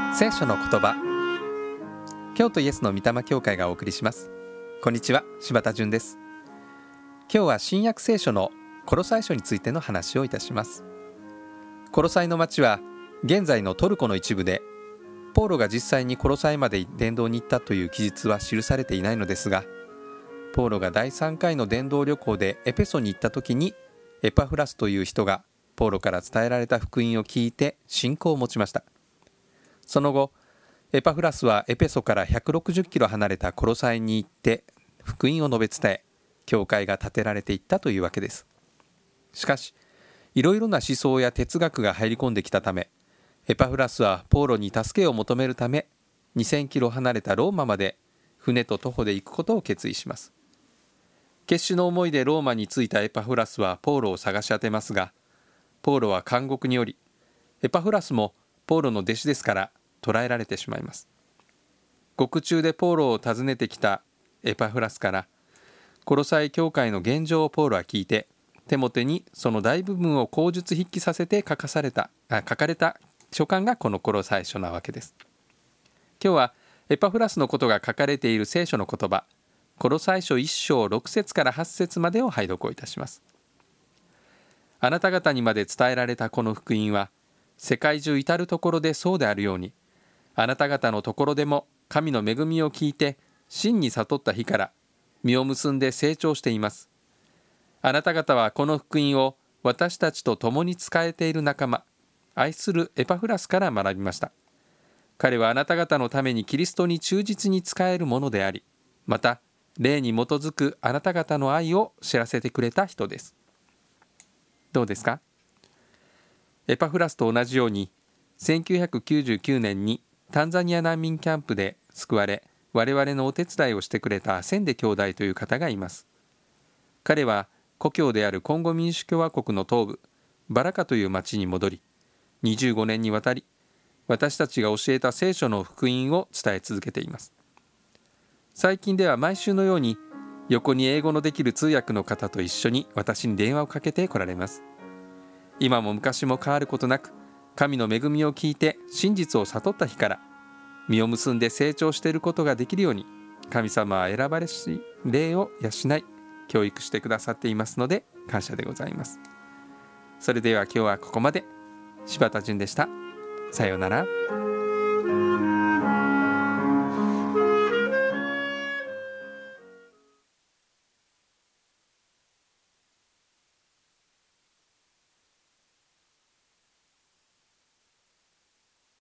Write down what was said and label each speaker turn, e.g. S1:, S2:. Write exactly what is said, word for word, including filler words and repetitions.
S1: 聖書の言葉、京都イエスの御霊教会がお送りします。こんにちは、柴田純です。今日は新約聖書のコロサイ書についての話をいたします。コロサイの町は現在のトルコの一部で、ポーロが実際にコロサイまで伝道に行ったという記述は記されていないのですが、ポーロがだいさんかいの伝道旅行でエペソに行った時に、エパフラスという人がポーロから伝えられた福音を聞いて信仰を持ちました。その後、エパフラスはエペソからひゃくろくじゅっキロ離れたコロサイに行って福音を述べ伝え、教会が建てられていったというわけです。しかし、いろいろな思想や哲学が入り込んできたため、エパフラスはポーロに助けを求めるため、にせんキロ離れたローマまで船と徒歩で行くことを決意します。決死の思いでローマに着いたエパフラスはポーロを探し当てますが、ポーロは監獄により、エパフラスもポーロの弟子ですから捕らえられてしまいます。獄中でポーロを訪ねてきたエパフラスから、コロサイ教会の現状をポーロは聞いて、テモテにその大部分を口述筆記させて書かされたあ書かれた書簡がこのコロサイ書なわけです。今日はエパフラスのことが書かれている聖書の言葉、コロサイ書いっ章ろく節からはち節までを拝読いたします。あなた方にまで伝えられたこの福音は、世界中至るところでそうであるように、あなた方のところでも神の恵みを聞いて真に悟った日から実を結んで成長しています。あなた方はこの福音を私たちと共に仕えている仲間、愛するエパフラスから学びました。彼はあなた方のためにキリストに忠実に仕えるものであり、また霊に基づくあなた方の愛を知らせてくれた人です。どうですか？エパフラスと同じように、せんきゅうひゃくきゅうじゅうきゅうねんにタンザニア難民キャンプで救われ、我々のお手伝いをしてくれたセンデ兄弟という方がいます。彼は故郷であるコンゴ民主共和国の東部、バラカという町に戻り、にじゅうごねんにわたり、私たちが教えた聖書の福音を伝え続けています。最近では毎週のように、横に英語のできる通訳の方と一緒に私に電話をかけて来られます。今も昔も変わることなく、神の恵みを聞いて真実を悟った日から実を結んで成長していることができるように、神様は選ばれし霊を養い教育してくださっていますので感謝でございます。それでは今日はここまで。柴田純でした。さようなら。